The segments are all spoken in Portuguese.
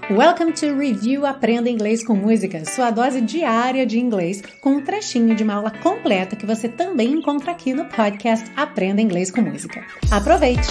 Welcome to Review Aprenda Inglês com Música, sua dose diária de inglês com um trechinho de uma aula completa que você também encontra aqui no podcast Aprenda Inglês com Música. Aproveite!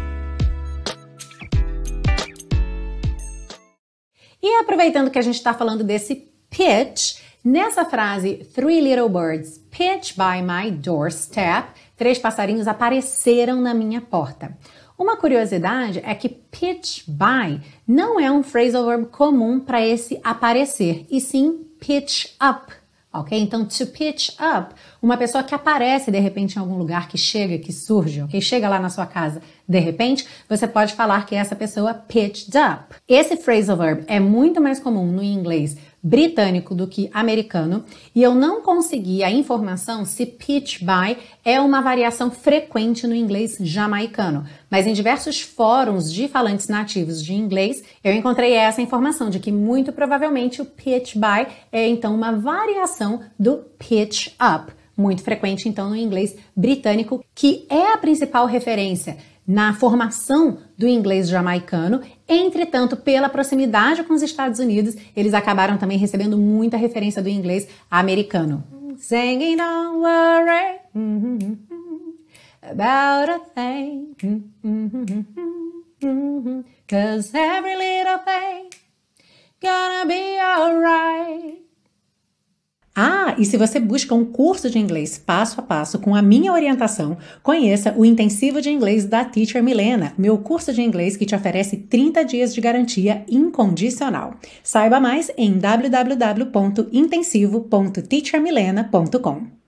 E aproveitando que a gente está falando desse pitch, nessa frase, Three little birds pitch by my doorstep, 3 passarinhos apareceram na minha porta. Uma curiosidade é que pitch by não é um phrasal verb comum para esse aparecer, e sim pitch up, ok? Então, to pitch up, uma pessoa que aparece de repente em algum lugar, que chega, que surge, ok? Chega lá na sua casa de repente, você pode falar que essa pessoa pitched up. Esse phrasal verb é muito mais comum no inglês britânico do que americano, e eu não consegui a informação se pitch by é uma variação frequente no inglês jamaicano, mas em diversos fóruns de falantes nativos de inglês, eu encontrei essa informação de que muito provavelmente o pitch by é então uma variação do pitch up, muito frequente então no inglês britânico, que é a principal referência na formação do inglês jamaicano. Entretanto, pela proximidade com os Estados Unidos, eles acabaram também recebendo muita referência do inglês americano. Singing don't worry about a thing, 'cause every little thing gonna be alright. Ah, e se você busca um curso de inglês passo a passo com a minha orientação, conheça o Intensivo de Inglês da Teacher Milena, meu curso de inglês que te oferece 30 dias de garantia incondicional. Saiba mais em www.intensivo.teachermilena.com.